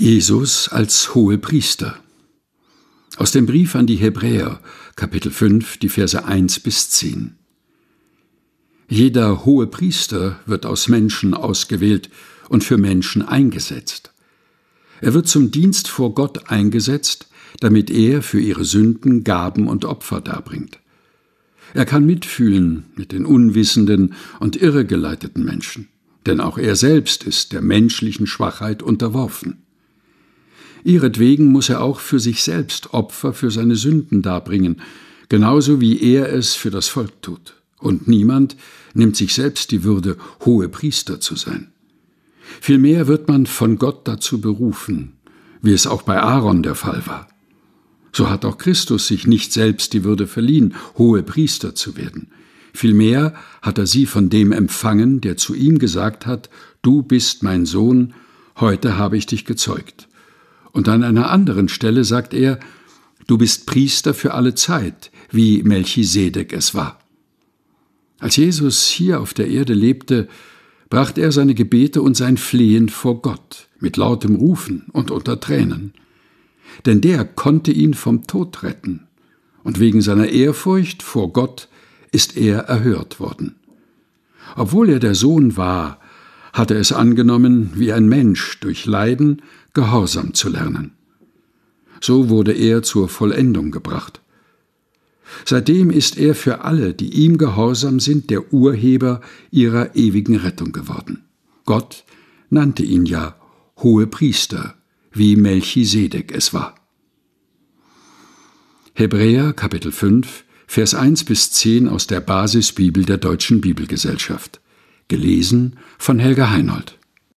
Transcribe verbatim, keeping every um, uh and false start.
Jesus als Hohepriester. Aus dem Brief an die Hebräer, Kapitel fünf, die Verse eins bis zehn. Jeder Hohepriester wird aus Menschen ausgewählt und für Menschen eingesetzt. Er wird zum Dienst vor Gott eingesetzt, damit er für ihre Sünden Gaben und Opfer darbringt. Er kann mitfühlen mit den unwissenden und irregeleiteten Menschen, denn auch er selbst ist der menschlichen Schwachheit unterworfen. Ihretwegen muss er auch für sich selbst Opfer für seine Sünden darbringen, genauso wie er es für das Volk tut. Und niemand nimmt sich selbst die Würde, Hohepriester zu sein. Vielmehr wird man von Gott dazu berufen, wie es auch bei Aaron der Fall war. So hat auch Christus sich nicht selbst die Würde verliehen, Hohepriester zu werden. Vielmehr hat er sie von dem empfangen, der zu ihm gesagt hat: Du bist mein Sohn, heute habe ich dich gezeugt. Und an einer anderen Stelle sagt er: Du bist Priester für alle Zeit, wie Melchisedek es war. Als Jesus hier auf der Erde lebte, brachte er seine Gebete und sein Flehen vor Gott, mit lautem Rufen und unter Tränen. Denn der konnte ihn vom Tod retten, und wegen seiner Ehrfurcht vor Gott ist er erhört worden. Obwohl er der Sohn war, hat er es angenommen, wie ein Mensch durch Leiden Gehorsam zu lernen. So wurde er zur Vollendung gebracht. Seitdem ist er für alle, die ihm gehorsam sind, der Urheber ihrer ewigen Rettung geworden. Gott nannte ihn ja Hohepriester, wie Melchisedek es war. Hebräer Kapitel fünf, Vers eins bis zehn aus der Basisbibel der Deutschen Bibelgesellschaft. Gelesen von Helga Heinold.